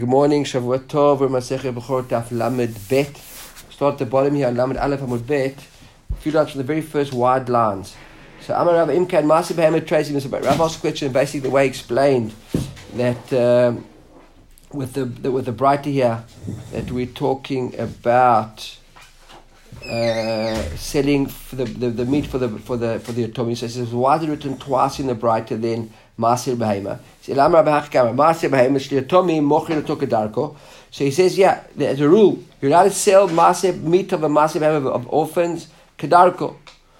Good morning, Shavua Tov, we're Masechet Bechorot Daf Lamed Bet. Start at the bottom here on Lamed Aleph Amud Bet. A few lines from the very first wide lines. So Amar Rav Imkan Maaseh Behemet Tracing this about Rav asked a question, and basically the way he explained that with the brighter here that we're talking about selling for the meat for the Yotomim. So he says, why is it written twice in the brighter than Maaseh Behema? So he says, yeah, as a rule, you're allowed to sell meat of a Maaseh Behema of orphans, kedarko,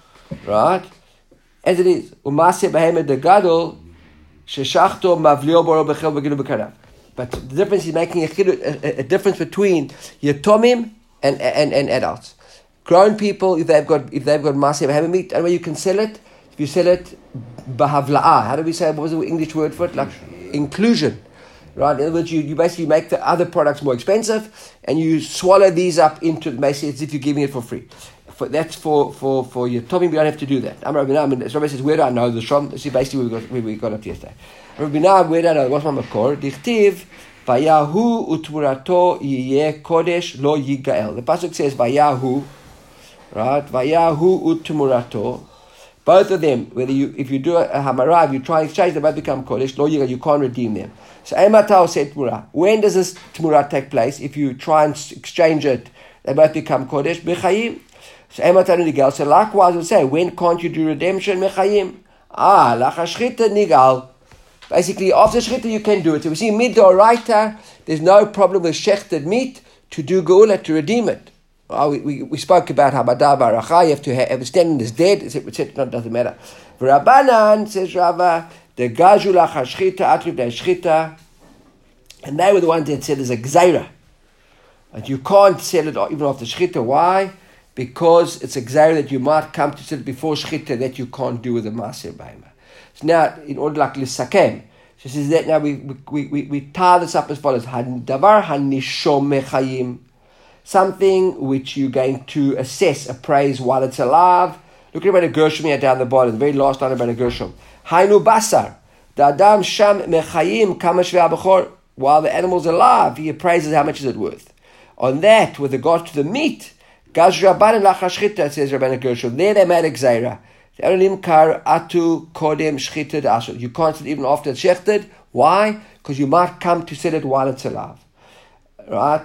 right? As it is. Maaseh Behema de Gadol, sheshachto mavlio boro bechel begilu bekarav. But the difference is making a difference between Yotomim and adults. Grown people, if they've got Maaseh Behema meat, and where you can sell it, if you sell it bahavla'ah, how do we say, what was the English word for it? Like inclusion, right? In other words, you basically make the other products more expensive, and you swallow these up into basically as if you're giving it for free. That's for your Yotomim. We don't have to do that. Rabbi says, where do I know this from? This is basically where we got up yesterday. Rabbi Nahum, where do I know? What's my makor? Dichtiv vayahu utmurato yiyeh kodesh lo yigael. The pasuk says vayahu, right? Vayahu utmurato. Both of them, if you do a hamara, if you try and exchange, they both become kodesh. Lo yigael, you can't redeem them. So ematao said tmura. When does this tmura take place? If you try and exchange it, they both become kodesh. Bechayim. So ematao nigal. So likewise, we say, when can't you do redemption? Bechayim. Lachashchita nigal. Basically, after shechita you can do it. So we see midoraita, there's no problem with shechted meat to do geula, to redeem it. We spoke about habada baracha, you have to have a standing is dead, etc. Doesn't matter. Rabbanan, says Rava, the gazu lachashchita atriv de shchita, and they were the ones that said there's a gzeira, and you can't sell it even after shchita. Why? Because it's a gzeira that you might come to sell it before shchita that you can't do with the Maaseh Behema. So now, in order like lisakem, she says that now we tie this up as follows: davar hanishom mechayim, something which you're going to assess, appraise while it's alive. Look at a Gershom here down the bottom, the very last line about a Gershom. Hainu basar, the adam sham mechayim kama shvei abachor. While the animal's alive, he appraises how much is it worth. On that, with regard to the meat, gaz rabbanan lachashchita, says Rabbeinu Gershom. There they made a gzeira. You can't sell it even after it's shechted. Why? Because you might come to sell it while it's alive. Right?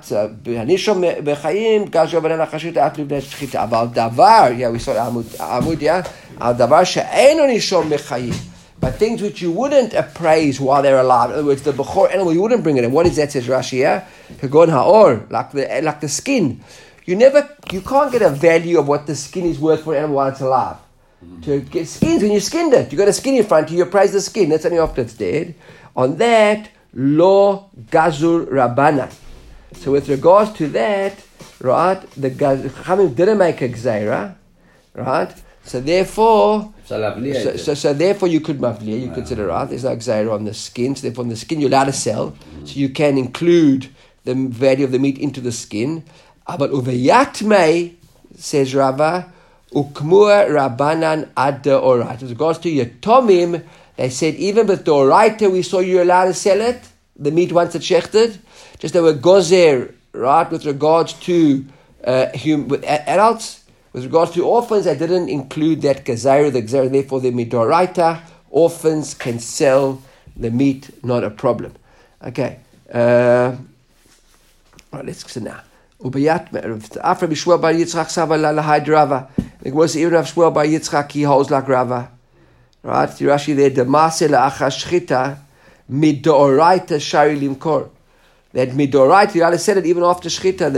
But things which you wouldn't appraise while they're alive. In other words, the bechor animal, you wouldn't bring it in. What is that, says Rashi here? Kagon ha'or, like the skin. You can't get a value of what the skin is worth for an animal while it's alive. To get skins, when you skinned it, you got a skin in front of you, you appraise the skin, that's only after it's dead. On that, lo gazur rabbana. So with regards to that, right, the Chachamim didn't make a gzeira, right? So therefore therefore you could mavliya, you consider, right, there's no gzeira on the skin, so therefore on the skin you're allowed to sell, so you can include the value of the meat into the skin. But uveyatmei, says Rava, ukmur rabbanan ad deoraita. With regards to Yotomim, they said even with deoraita we saw you're allowed to sell it, the meat once it's shechted. Just they were gozer, right, with regards to with adults. With regards to orphans, they didn't include that gazera, the gazera, therefore the midoraita. Orphans can sell the meat, not a problem. Okay. Right, let's see now. Ubayat after Bishua bar Yitzchak Sava la lahad Rava. It was even of Shmuel bar Yitzchak, he holds like Rava. Right? Rashi there, the Maaseh la'achashchita midoraita shari limkor. That midoraita, you ought to sell it even after shchita.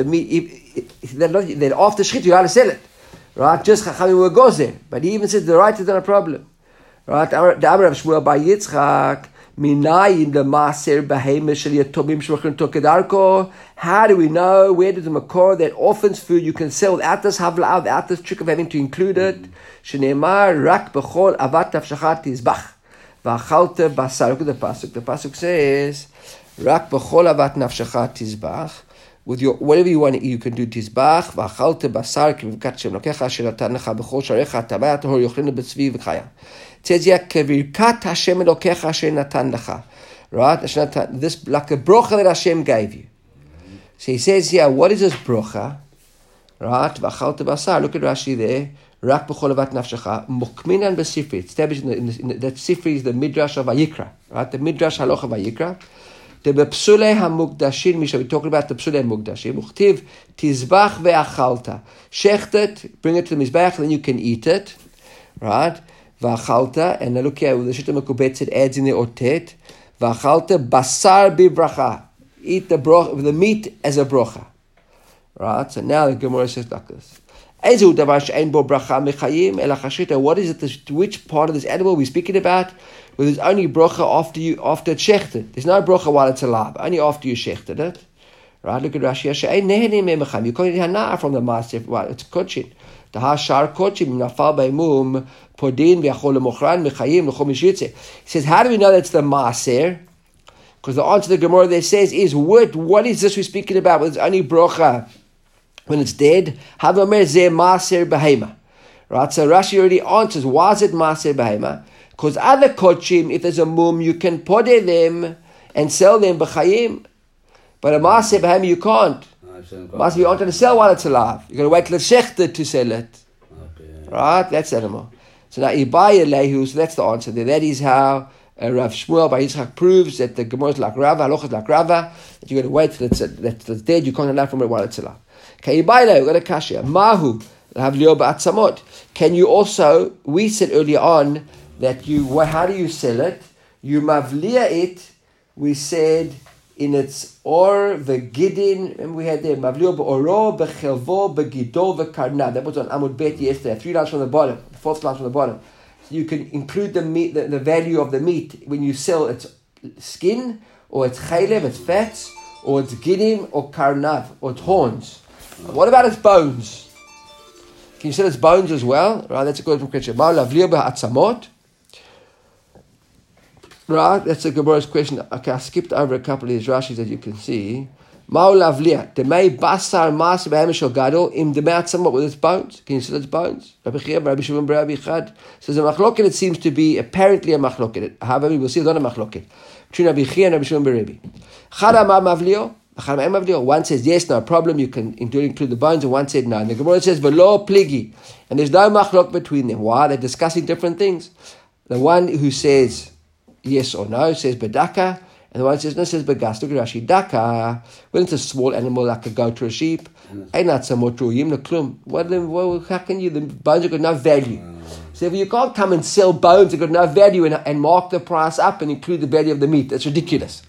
Then after shchita, you ought to sell it. Right? Just Chachamim were gozer. But he even says the right is not a problem. Right? The Amar of Shmuel bar Yitzchak, minayin the Maaseh Behema shel Yotomim shmachrin to kedarko. How do we know? Where did the makor that orphans' food you can sell without this havla, without this trick of having to include it? Shneimar rak bechol avat nafshachat tizbach v'achalta basar. Look at the pasuk. The pasuk says rak bechol avat nafshachat tizbach. With your whatever you want, you can do tizbach v'achalta basar kivkat shem lokecha asher natan lecha bechol sharecha tabat hor yochlinu b'tzvi v'chaya. It says here kevirkat Hashem lokecha asher natan lecha. Right? This like a brocha that Hashem gave you. So he says here, what is this brocha? Right? V'achalta basar. Look at Rashi there. Rak b'chol avat nafshecha. Mukminan b'sifri. Established that Sifri is the Midrash of Vayikra. Right? The Midrash Halacha Vayikra. The b'psulei hamukdashin. We're talking about the psulei hamukdashin. Uchtiv tizbach ve'achalta. Shecht it, bring it to the mizbach, then you can eat it. Right? V'achalta. And now look here, the Shita Mekubetz, it adds in the otet. V'achalta basar bibracha. Eat the meat as a brocha. Right? So now the Gemara says like this. What is it? Which part of this animal we're speaking about? Well, there's only brocha after it's shechted. There's no brocha while it's alive. Only after you shechted it. Right? Look at Rashi. You can't eat hana from the maaseh while it's kochin. The hashar kochin nafal beimum podin v'yachol lemochran mechayim l'chol mishitze. He says, how do we know that's the maaser? Because the answer to the Gemara there says is, what is this we're speaking about? Well, it's only brocha when it's dead. Right, so Rashi already answers, why is it maaser behema? Because other kochim, if there's a mum, you can pode them and sell them b'chayim. But a maaser behema, you can't. Must be onto to sell while it's alive. You've got to wait till it's shechted to sell it. Okay. Right? That's animal. So now, Ibaya Lehu, so that's the answer there. That is how Rav Shmuel by Yitzchak proves that the Gemara is like Rava, Halacha is like Rava, that you've got to wait till it's dead, you can't allow from it while it's alive. Okay, Ibaya Lehu, got a kasha. Mahu, Havlio ba'atzamot. Can you also, we said earlier on, that how do you sell it? You mavliya it, we said, in its or v'gidin, and we had there mavliyo be'oro be'chelvo be'gido ve'karna. That was on Amud Bet yesterday. 3 lines from the bottom, the 4th line from the bottom. So you can include the meat, the value of the meat when you sell its skin, or its chaylev, its fats, or its gidim, or karnav, or its horns. What about its bones? Can you sell its bones as well? Right, that's a good question. Ma lavliyo be'atzamot. Right, that's a Gemara's question. Okay, I skipped over a couple of these Rashis as you can see. Ma'u lavliya, demei basar mas be'emeshel gadol im demei atzamot with its bones. Can you see its bones? Rabbi Chia, Rabbi Shimon, Rabbi Chad says a machloket. It seems to be apparently a machloket. However, we'll see it's not a machloket between Rabbi Chia and Rabbi Shimon Rabbi. Chada ma mavliyo, chada ma mavliyo. One says yes, no problem. You can include the bones, and one said no. And the Gemara says v'lo pligi, and there's no machlok between them. Why? They're discussing different things. The one who says yes or no says bedaka, and the one says no says begas. Look at Rashi. Daka, when it's a small animal like a goat or a sheep, ain't not so much ru'yim l'klum. How can you? The bones have got no value. So if you can't come and sell bones, they've got no value, and mark the price up and include the value of the meat. That's ridiculous.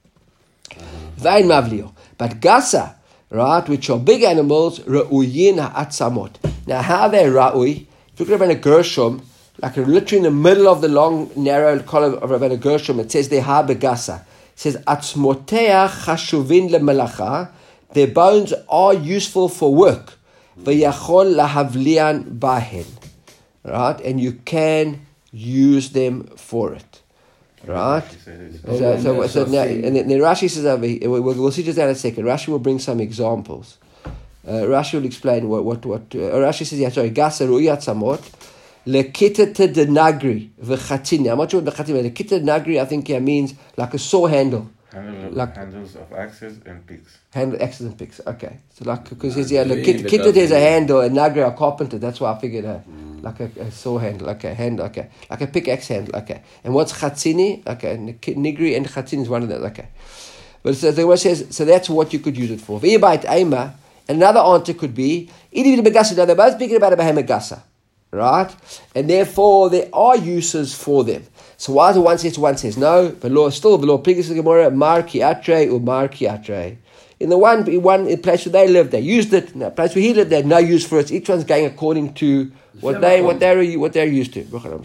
Vain mavlio, but gasa, right, which are big animals, ru'yin ha'atzamot. Now how they ra'ui? If you look at a Gershom, like literally in the middle of the long, narrow column of Rabbeinu Gershom, it says there, ha begasa. It says, atzmotea chashuvin lemelacha. Their bones are useful for work. V'yachol lahavlian bahen. Right? And you can use them for it. Right? So now, and then Rashi says, we'll see just that in a second. Rashi will bring some examples. Rashi will explain what Rashi says, gasa ru'y atzamot. Lekitete de nagri v'chatini. I'm not sure what the chatini. Lekitete de nagri, I think, means like a saw handle. Handles of axes and picks. Axes and picks. Okay, so like because lekitete is a handle and nagri are carpenter. That's why I figured like a saw handle. Okay, handle. Okay, like a pickaxe handle. Okay, and what's chatini? Okay, nigri and chatini is one of those. Okay, but so the word says so that's what you could use it for. V'yibait aima. Another answer could be even the begasa. Now they're both speaking about a behemegasa. Right? And therefore, there are uses for them. So why is one says no? The law previous to the Gemara, mar kiatre or mar kiatre. In the one place where they lived, they used it. In the place where he lived, they had no use for it. Each one's going according to what they're used to.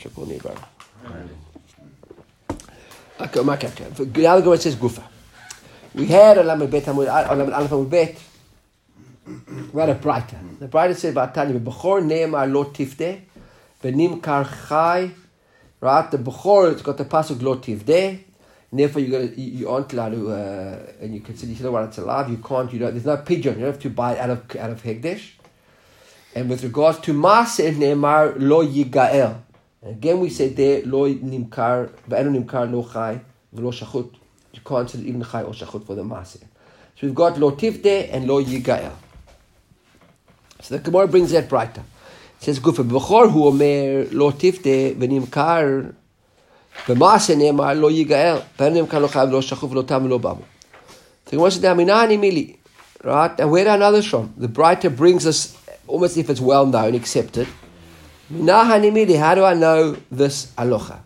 Okay, now the Gemara says gufa. We had on Aleph Bet. We had a brighter. The brighter said about Tanya, Bechor ne'emar lo tifde, v'nimkar chai. Right, the Bechor, it's got the pasuk lo tifde, and therefore you aren't allowed to, and you consider while it's alive, you can't, there's no pigeon, you don't have to buy it out of Hegdesh. And with regards to Maaseh ne'emar lo yigael. Again we said there, lo nimkar, v'enu nimkar lo chai, v'lo shachut. You can't say even Chai or Shachut for the Maaseh. So we've got Lo Tifte and Lo Yigael. So the Gemara brings that brighter. It says, Gufa B'chor hu omer Lo Tifte v'nimkar v'maaseh ne'emar Lo Yigael v'nimkar lo Chayav lo Shachut v'lo Tam v'lo Bamu. The Gemara says, Minani Mili. Right? And where do I know this from? The brighter brings us almost if it's well known, accepted. Minani Mili. How do I know this alocha?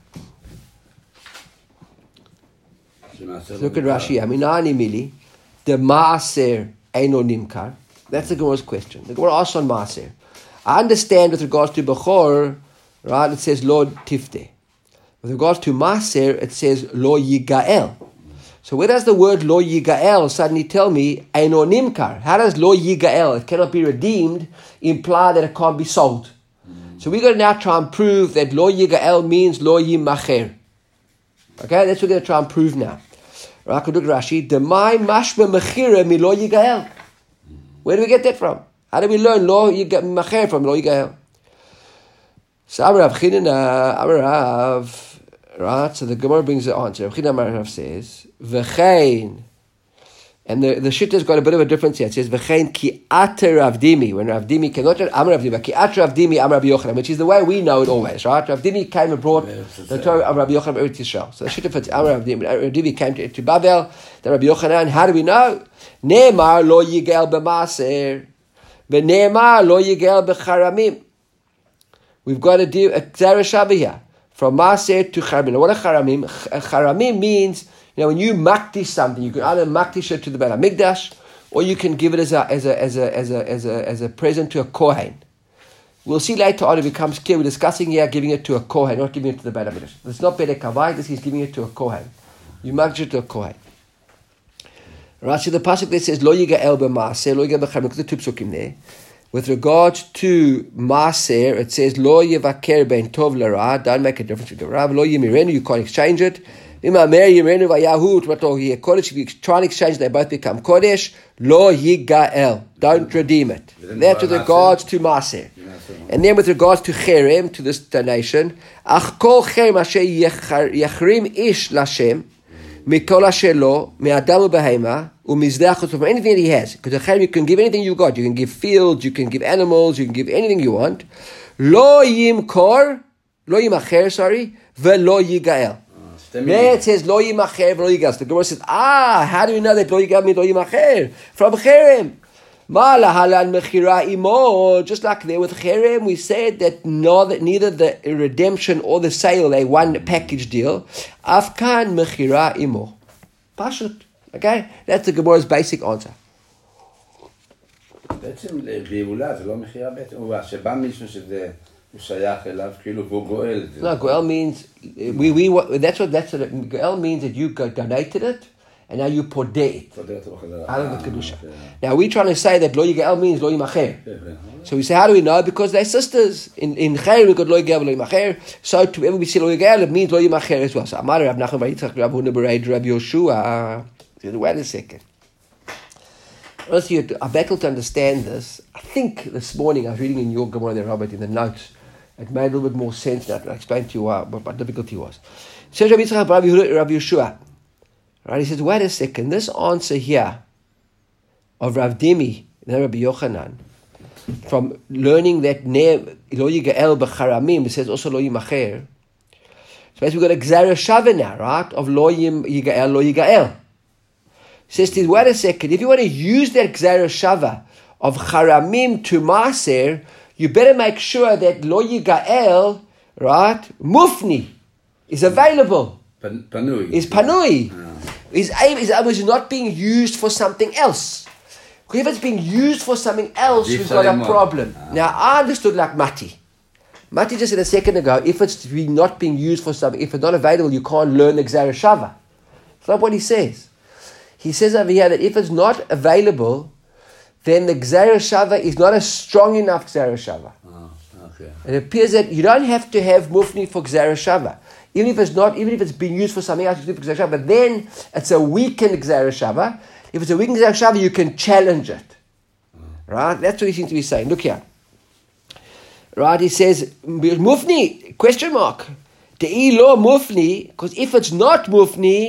Look at Rashi. Minani Mili. The Maaser Eino Nimkar. That's the Gemara's question. The Gemara asks on Maaser. I understand with regards to Bechor, right, it says Lo Tifte. With regards to Maaser, it says Lo Yigael. So where does the word Lo Yigael suddenly tell me Eino Nimkar? How does Lo Yigael, it cannot be redeemed, imply that it can't be sold? So we're going to now try and prove that Lo Yigael means Lo Yimacher. Okay, that's what we're going to try and prove now. Right, look at Rashi. Demai mashma mechira mi Lo Yigael. Where do we get that from? How do we learn Lo Yimacher from Lo Yigael? So Amarav Chinina, Amarav, right? So the Gemara brings the answer. Chinina Amarav says, V'chein, and the Shitta's got a bit of a difference here. It says, V'chein ki ater Ravdimi, when Ravdimi came, not Amar Ravdimi, but ki ater Ravdimi Amar Rabbi Yochanan, which is the way we know it always, right? Ravdimi came and brought the Torah of Rabbi Yochanan Eretz Yisrael. So the Shitta fits Amar Ravdimi. Ravdimi came to Babel, then Rabbi Yochanan. How do we know? Ne'emar lo yigel b'maser, v'ne'emar lo yigel b'charamim. We've got to do a Gzera Shava here, from maser to charamim. Now, what are charamim? Charamim means, when you makdish something, you can either makdish it to the Beit HaMikdash, or you can give it as a present to a Kohen. We'll see later on, it becomes clear. We're discussing here giving it to a Kohen, not giving it to the Beit HaMikdash. It's not Beit HaKavai, this is giving it to a Kohen. You makdish it to a Kohen. Right, so the pasuk that says Lo Yigael b'Maaser, Lo Yigael b'Charamim. Look at the two psukim there. With regards to Maaser, it says Lo Yevaker ben Tov l'Ra. Don't make a difference with the Rav. Lo Yimirenu, you can't exchange it. If you try and exchange, they both become Kodesh. Lo Yigael. Don't redeem it. That's with regards to Maaser. And then with regards to Cherem, to this donation, Ach kol cherem asher yachrim ish lashem, mikol asher lo, me'adam u'behema, u'mizdeach, from anything that he has. Because the Cherem, you can give anything you got. You can give fields, you can give animals, you can give anything you want. Lo yimkor, lo yimacher, ve'lo yigael. There it says Lo Yimacher Lo Yigael. The Gemara says, how do we know that Lo Yigael means Lo Yimacher? From Cherem. Ma lahalan mechira imo. Just like there with Cherem, we said that neither the redemption or the sale, a one package deal. Afkan mechira imo. Pashut. Okay? That's the Gemara's basic answer. בעצם בעיולה זה לא מחירה בעצם, הוא שבא מישהו שזה הוא שייך אליו כאילו והוא גואל. No, Goel means, that's what Goel means, that you donated it and now you podeh it out of the Kedusha. Now we're trying to say that Lo Yigael means Lo Yimacher. So we say, how do we know? Because they're sisters. In Cherem we got Lo Yigael Lo Yimacher. So to whenever we see Lo Yigael, it means Lo Yimacher as well. So Amar Rav Nachman bar Yitzchak Rav Huna Bereid Rabbi Yoshua. Wait a second. Honestly, I battled to understand this. I think this morning I was reading in your Gemara there, Robert, in the notes. It made a little bit more sense now. I explained to you what my difficulty was. So Rabbi Yitzchak Rabbi Yeshua, right? He says, wait a second. This answer here of Rav Dimi and Rabbi Yochanan, from learning that Lo Yigael b'charamim, it says also Lo Yimacher. So basically we've got a Gzera Shava now, right? Of Lo Yigael, Lo Yigael. He says, wait a second. If you want to use that Gzera Shava of charamim to Maaser, you better make sure that Lo Yigael, right, Mufni, is available. Panui. Is Panui. Is not being used for something else. Because if it's being used for something else, we've got a problem. Now, I understood like Mati. Mati just said a second ago, if it's not being used for something, if it's not available, you can't learn the Gzera Shava. That's not what he says. He says over here that if it's not available, then the Gzera Shava is not a strong enough Gzera Shava. Okay. It appears that you don't have to have Mufni for Gzera Shava. Even if it's being used for something else, you do for Gzera Shava, but then it's a weakened Gzera Shava. If it's a weakened Gzera Shava, you can challenge it. Right? That's what he seems to be saying. Look here. Right? He says, Mufni, question mark. De'i lo Mufni, because if it's not Mufni,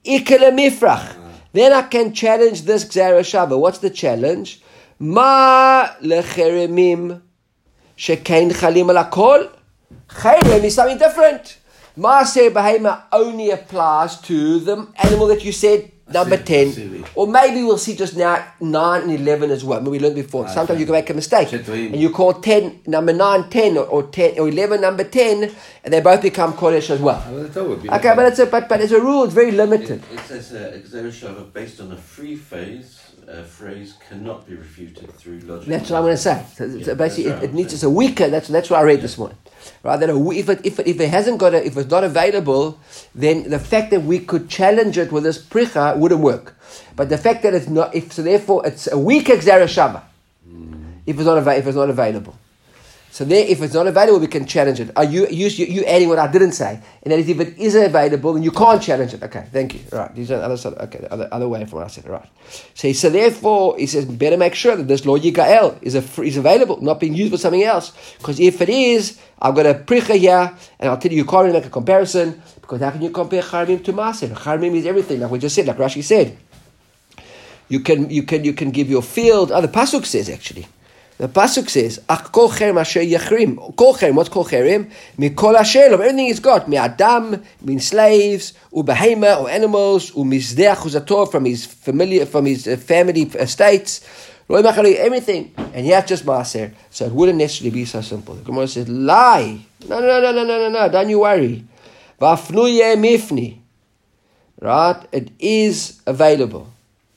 Ikele mifrach. Then I can challenge this Gzera Shava. What's the challenge? Ma lecheremim shekein chalim al hakol. Cherem is something different. Maaser Behema only applies to the animal that you said, number 10. Or maybe we'll see just now 9 and 11 as well. We learned before. Sometimes you can make a mistake. And you call 10, number 9, 10, or 10, or 11, number 10, and they both become Kodesh as well. Okay, but as a rule, it's very limited. It says Gzera Shava based on a free phrase cannot be refuted through logic. That's what I'm going to say. So basically, it needs it's a weaker. That's what I read this morning. Right? That if it hasn't got if it's not available, then the fact that we could challenge it with this pricha wouldn't work. But the fact that it's not, so therefore it's a weaker Gzera Shava. If it's not available. So there, if it's not available, we can challenge it. Are you adding what I didn't say? And that is, if it is available, then you can't challenge it. Okay, thank you. All right, these are the other side. Okay, the other way from what I said. All right. So therefore, he says, better make sure that this Lo Yigael is available, not being used for something else. Because if it is, I've got a pricha here, and I'll tell you can't really make a comparison, because how can you compare Charamim to Maaser? Charamim is everything, like we just said, like Rashi said. You can give your field. The pasuk says actually. The pasuk says, "Ach kol cherem asher yachrim." Kol cherem, what's kol cherem? Mikol asher, of everything he's got. Mi adam, min slaves, ubehema, or animals, umizdeach uzator from his family estates. Everything, and he has just maaser. So it wouldn't necessarily be so simple. The Gemara says, "Lie, no, don't you worry." Vafnuye mifni, right? It is available,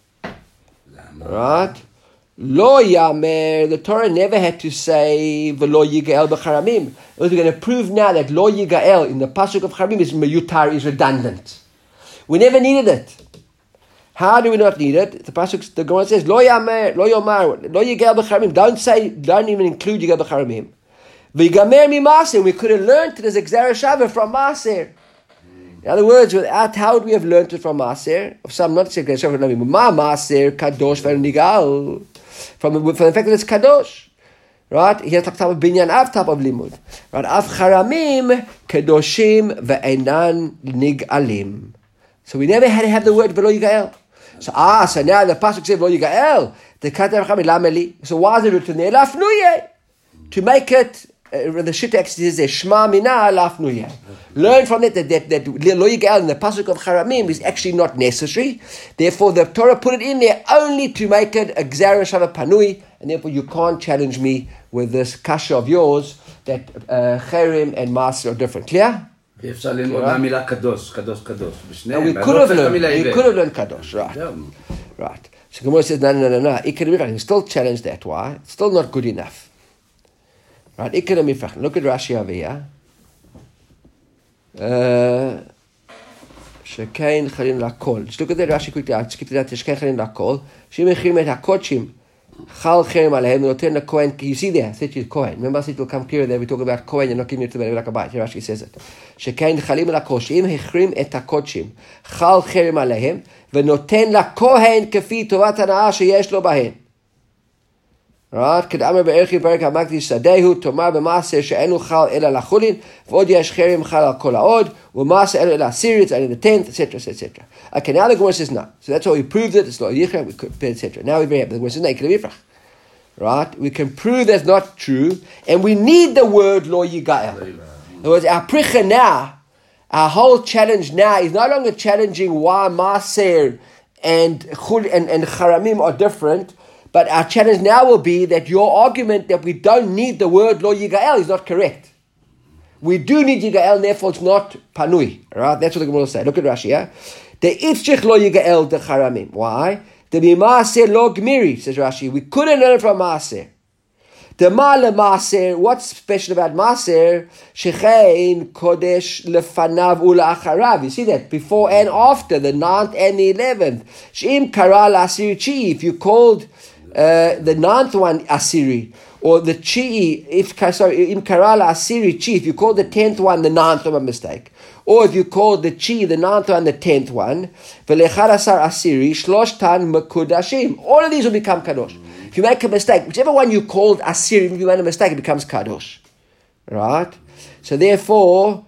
right? Lo yamer, the Torah never had to say v'lo yigael b'charamim. We're going to prove now that lo yigael in the pasuk of charamim is meyutar, is redundant. We never needed it. How do we not need it? The pasuk, the Gemara says lo yamer, lo yomar, lo yigael b'charamim. Don't even include yigael b'charamim. V'yigamer mi maaser. We could have learned it as a Gzera Shava from maaser. In other words, without how would we have learned it from maaser? Of some not say Gzera Shava, ma maaser kadosh v'nigal. From the fact that it's kadosh, right? Here's the type of binyan av type of limud, right? Av charamim kadoshim ve'enan nigalim. So we never had to have the word v'lo yigael. So now the pasuk says v'lo yigael. The kater charamim lameli. So why is it written there? Lafnuye, to make it. The shit actually says shma mina lafnuye. Learn from it that lo yigael in the pasuk of charamim is actually not necessary. Therefore, the Torah put it in there only to make it a Gzera Shava panui, and therefore you can't challenge me with this kasha of yours that cherem and maaser are different. Clear? אפשר ללמוד מהמילה קדוש, קדוש, קדוש. We could have learned kadosh, right. So Gemara says, no. You still challenge that. Why? It's still not good enough. Right, look at Rashi over here. Shekein chalin lakol. Just look at the Rashi quickly. I'll just get to that. Shekein chalin lakol. Shemechim et hakochim. Chal cherem alehem. Noten the Kohen. You see there? Said to Kohen. Remember, I said it will come clear there. We talk about Kohen. You're not giving it to the like a bite. Here Rashi says it. Shekein chalim lakol. Shemechim et hakochim. Chal cherem alehem. V'noten la Kohen kefi tovat hana'ah sheyesh lo bahen. Right? כדאמר בערכי פרק המקדיש שדהו, תאמר במעשר שאינו חל אלא לחולין, ועוד יש חרם חל על כל העוד, ומעשר אלא לעשירי, it's only the 10th, etc. Okay, now the Gemara says no. So that's how we proved it, it's not yichra, we could, etc. Now we're very happy. The Gemara says no, ikele mifrach. Right? We can prove that's not true, and we need the word lo yigael. In other words, our pricha now, our whole challenge now is no longer challenging why Maaser and Charamim are different, but our challenge now will be that your argument that we don't need the word lo yigael is not correct. We do need yigael, and therefore it's not panui. Right? That's what the Gemara will say. Look at Rashi. Yeah? The itzrich lo yigael de charamim. Why? The b'maaser lo gmiri, says Rashi. We couldn't learn from maaser. The ma'ale maaser. What's special about maaser? Shechein kodesh lefanav ula'acharav. You see that before and after the 9th and the 11th. Sheim karal asiri chi. If you called the 9th one Asiri, or the Chi, in Karala Asiri Chi, if you call the 10th one the 9th of a mistake, or if you call the Chi the 9th one the 10th one, Velechad Asar Asiri, Shloshtan Mekudashim, all of these will become Kadosh. If you make a mistake, whichever one you called Asiri, if you made a mistake, it becomes Kadosh. Right? So therefore,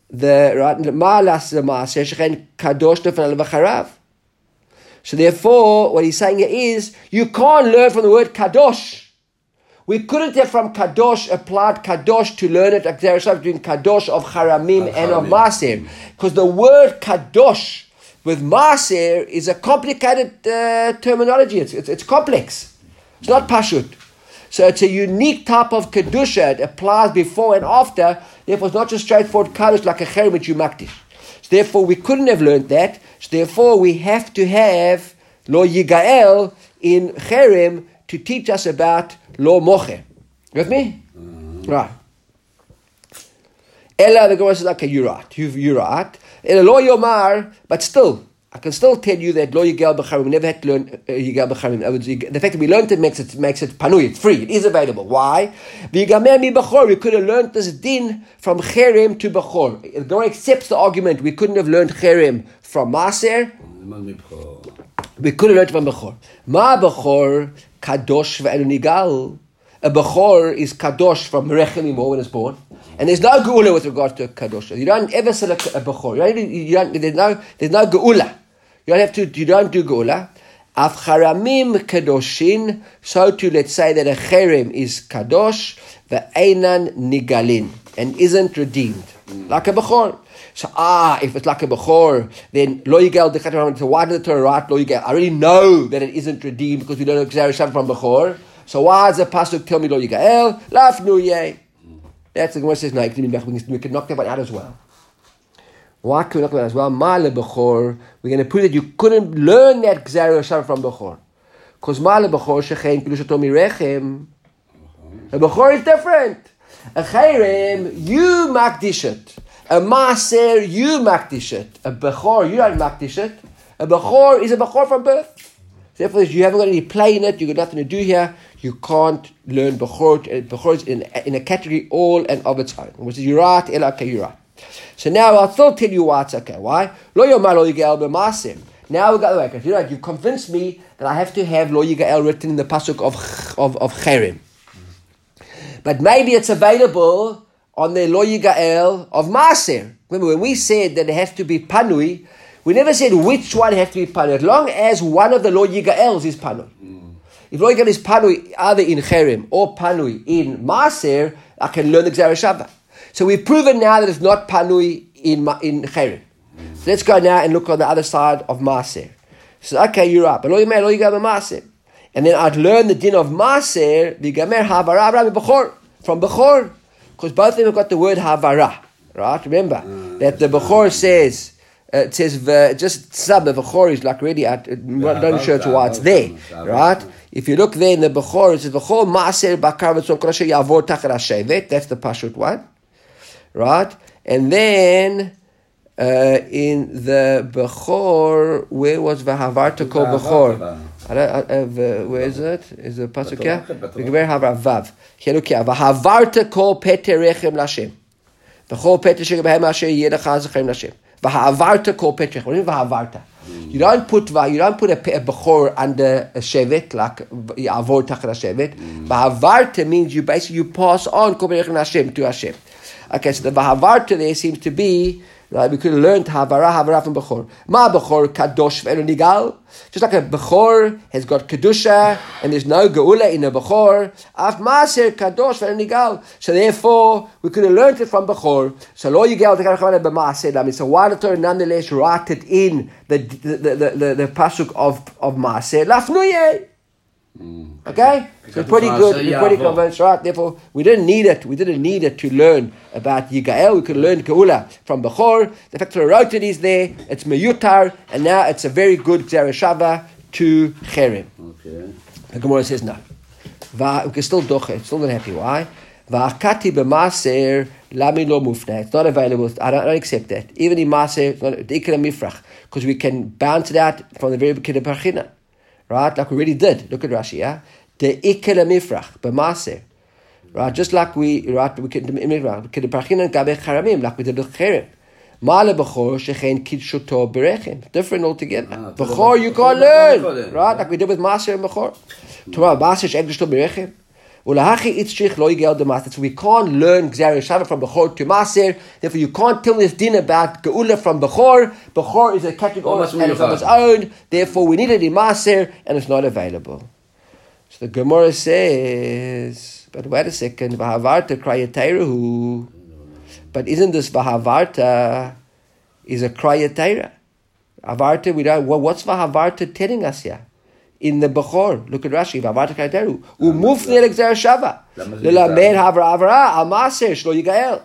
So therefore, what he's saying here is, you can't learn from the word kadosh. We couldn't have from kadosh applied kadosh to learn it like there is between kadosh of charamim and of maaser, because the word kadosh with maaser is a complicated terminology. It's complex. It's not pashut. So it's a unique type of kedusha. It applies before and after. Therefore, it's not just straightforward kadosh like a cherem which you makdish. So therefore, we couldn't have learned that. So therefore, we have to have lo yigael in cherem to teach us about lo mocher. With me? Right. Ella, the Gemara says, okay, you're right. Ella lo yomar, but still, I can still tell you that lo yigel b'charim, we never had to learn yigel b'charim. The fact that we learned it makes it panui, it's free, it is available. Why? V'yigamer mi b'chor, we could have learned this din from cherem to b'chor. The Gemara accepts the argument, we couldn't have learned cherem from maaser, we could have learned from b'chor. Ma b'chor, kadosh ve'enu nigal. A b'chor is kadosh from rechem imo when it's born. And there's no geula with regards to a kadosh. You don't ever select a b'chor. There's no geula. You don't do geula. Af charamim kadoshin. So too, let's say that a cherem is kadosh, ve'einan nigalin, and isn't redeemed. Like a b'chor. So, if it's like a b'chor, then lo yigel dechatam. So why did the Torah write lo yigel? I already know that it isn't redeemed because we don't know Xeresham from b'chor. So why does the pasuk tell me lo yigel? Lafnuye. That's the Gemara says, no, we can knock that one out as well. Why can we knock that out as well? Ma'ale b'chor, we're going to prove that you couldn't learn that Xeresham from b'chor. Because ma'ale b'chor, shechein kedushato mirechem. A b'chor is different. A cherem, you makdish it. A maaser, you makdish it. A b'chor, you don't makdish it. A b'chor is a b'chor from birth. Therefore, you haven't got any play in it, you've got nothing to do here, you can't learn b'chor. B'chor is in a category all and of its own. Which is yurat, elaka yurat. So now I'll still tell you why it's okay. Why? Lo yomar lo yigel b'maaser. Now we've got the way. You've convinced me that I have to have lo yigel written in the pasuk of cherem. But maybe it's available on the lo yigel of maaser. Remember, when we said that it has to be panui, we never said which one has to be panui, as long as one of the lo yigaels is panui. If lo yigel is panui either in cherem or panui in maaser, I can learn the Xereshava. So we've proven now that it's not panui in cherem. So let's go now and look on the other side of maaser. So okay, you're right, but lo yigel maaser. And then I'd learn the din of maaser, v'gamer havara b'chor, from b'chor, because both of them have got the word havara, right? Remember that the b'chor says, it says just sub the b'chor is like really. Don't show it why it's there, right? If you look there in the b'chor, it says b'chor maaser bakar v'tzon kol asher yavor tachat hashevet. That's the pashut one, right? And then in the b'chor, where was v'havarta kol b'chor? Where is it? Is the pasuk here? V'geber havarav. Here look here. V'havarta kol peter rechem l'Hashem. V'chol peter shegebehem asher yedachaz lechem l'Hashem. V'havarta kol peter. What is v'havarta? You don't put a bechor under a shevet like avor tachat shevet. V'havarta means you pass on kol peter rechem l'Hashem to Hashem. Okay, so the v'havarta there seems to be. Right, we could have learned havara from bechor. Ma bechor kadosh ve'enu nigal. Just like a bechor has got kedusha and there's no geula in a bechor. Af maaser kadosh ve'enu nigal. So therefore, we could have learned it from bechor. So lo yigel tekar b'maaser. So why the Torah nonetheless write it in the pasuk of maaser? Lafnuye. Okay, so pretty good. You're pretty convinced, right? Therefore, we didn't need it. We didn't need it to learn about Yigael. We could learn Geula from Bechor. The fact that I wrote it is there. It's meyutar, and now it's a very good Xereshava to Cherem. Okay. The Gemara says no. We can still doch it. Still not happy. Why? Va'akati b'maser lami lo mufna. It's not available. I don't accept that. Even in maser, it's not the ikra mifrach, because we can bounce it out from the very beginning of Parchina. Right, like we already did. Look at Rashi, yeah? The ikela mifrach, b'maser. Right, just like we can do parchina and gabe charamim, like we did with cherem. Ma'ale b'chor shechein kidshuto berechem. Different altogether. B'chor you can't learn. Right, like we did with maser and b'chor. Tomorrow, maser shechein kidshuto berechem. So we can't learn Gzera Shava from Bechor to Maser. Therefore, you can't tell this din about Geula from Bechor. Bechor is a category and it's on its own. Therefore, we need it in Maser, and it's not available. So the Gemara says, but wait a second, Vahavarta Kriyateiruhu. But isn't this Vahavarta is a Kriyateiruh? Avarta, we don't. Well, what's Vahavarta telling us here? In the Bechor, look at Rashi. Vahavarta Kriyateiruhu. Umufni Gzera Shava. Lelamed Havra Al Maser Shlo Yigael.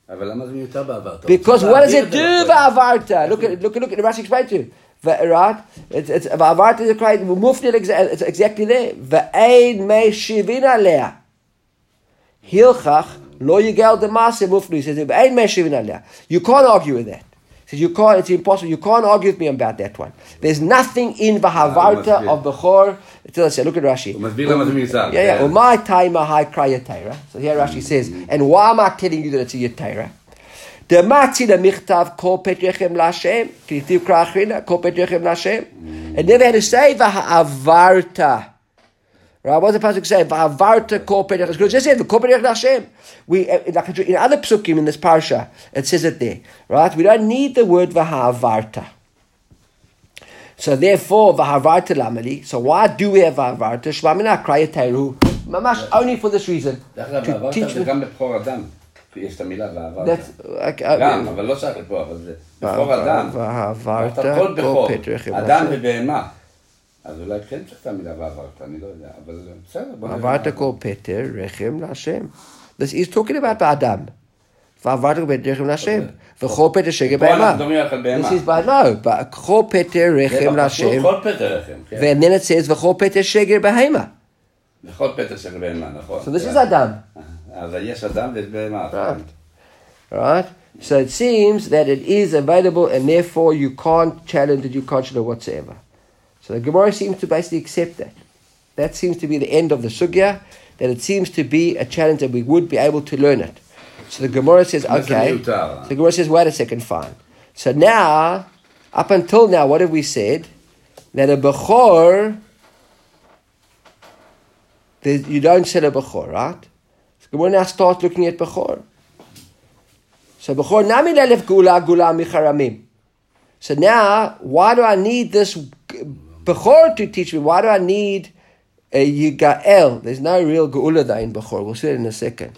Because what does it do, Vahavarta? Look at Rashi explained to you. Right? It's Vahavarta is a Umufni. It's exactly there. Ve'ein me shivina lea. Hilchach lo Yigael de Maser Mufni. He says ve'ein me shivina lea. You can't argue with that. Says you can't. It's impossible. You can't argue with me about that one. There's nothing in Vahavarta of Bechor. Look at Rashi. Yeah. Umay taima hai kriyateiruh. So here Rashi says, and why am I telling you that it's a yateiruh? Demati the michtav kol petrechem lashem. K'nitiv kra'achrina kol petrechem lashem. It never had to say Vahavarta. Right? What does the pasuk say? Vahavarta kol petrechem. Because it just said kol petrechem lashem. In other psukim in this parsha, it says it there, right? We don't need the word Vahavarta. So therefore, Vahavarta lamali. So why do we have Vahavarta? Shmamina kriyateiruh. Mamash only for this reason to teach them. יש את המילה ועברת. גם, אבל לא שייך לפה, אבל זה בכור אדם. ועברת, כל בכור, אדם ובהמה. אז אולי כן צריך את המילה ועברת, אני לא יודע, אבל בסדר. ועברת כל פטר, רחם להשם. This is talking about Adam. ועברת כל פטר, רחם להשם. וכל פטר שגר בהמה. This is by no, כל פטר, רחם להשם. כל פטר רחם. And then it says, וכל פטר שגר בהמה. וכל פטר שגר בהמה, נכון. So this is Adam. אז יש אדם ויש בהמה. Right? So it seems that it is available and therefore you can't challenge it, you can't show whatsoever. So the Gemara seems to basically accept that. That seems to be the end of the sugya, that it seems to be a challenge that we would be able to learn it. So the Gemara says, okay. So the Gemara says, wait a second, fine. So now, up until now, what have we said? That a Bechor, you don't sell a Bechor, right? So Gemara now starts looking at Bechor. So Bechor nami lelef gula micharamim. So now, why do I need this Bechor to teach me? Why do I need a Yigael? There's no real geula there in Bechor. We'll see it in a second.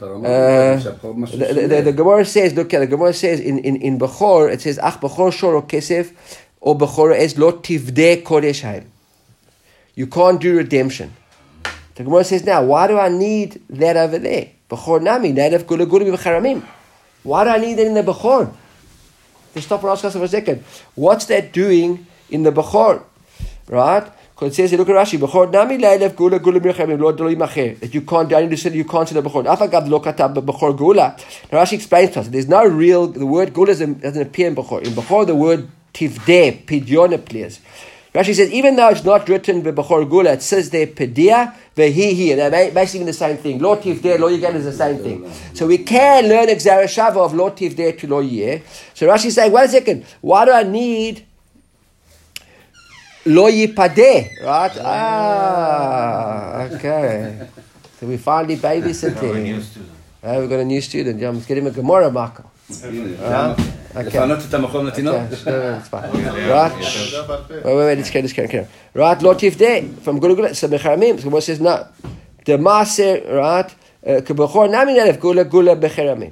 The Gemara says, look at the Gemara says in Bechor, it says ach Bechor shor kesef or Bechor es lo tivde kodesh haim. You can't do redemption. The Gemara says now, why do I need that over there? Bechor nami native gula micharamim. Why do I need that in the Bechor? Let's stop and ask us for a second. What's that doing in the Bechor? Right? Because it says, look at Rashi, Bechor nami le'elef gula mirchamim lo yimacher. That you can't, you say the Bechor. Afagav lo katab Bechor gula. Rashi explains to us, there's no real, the word gula doesn't appear in Bechor. In Bechor, the word tivdeh, pidyon appears. Rashi says, even though it's not written by Bechor gula, it says there pedia, vehihi, and they're basically the same thing. Lo tivdeh, lo yigan is the same thing. So we can learn a Gzera Shava of lo tivdeh to lo yeh. So Rashi is saying, wait a second, why do I need lo yipadeh, right? Okay. So we finally babysitting. We've got a new student. Let's get him a Gemara, Marco. לפנות את המקום לתינוק? Right? Wait, let's carry. Right, lo tivdeh, from Gula, so Mecharamim, so Gemara says, no. The Maser, right, Kebechor nami nelef Gula Becharamim.